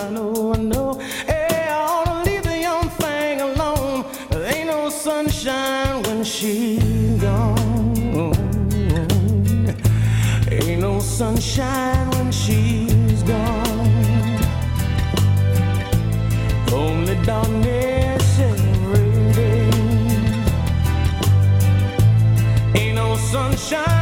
I know, I know. Hey, I ought to leave the young thing alone. There ain't no sunshine when she's gone. Ain't no sunshine when she's gone. Only darkness every day. Ain't no sunshine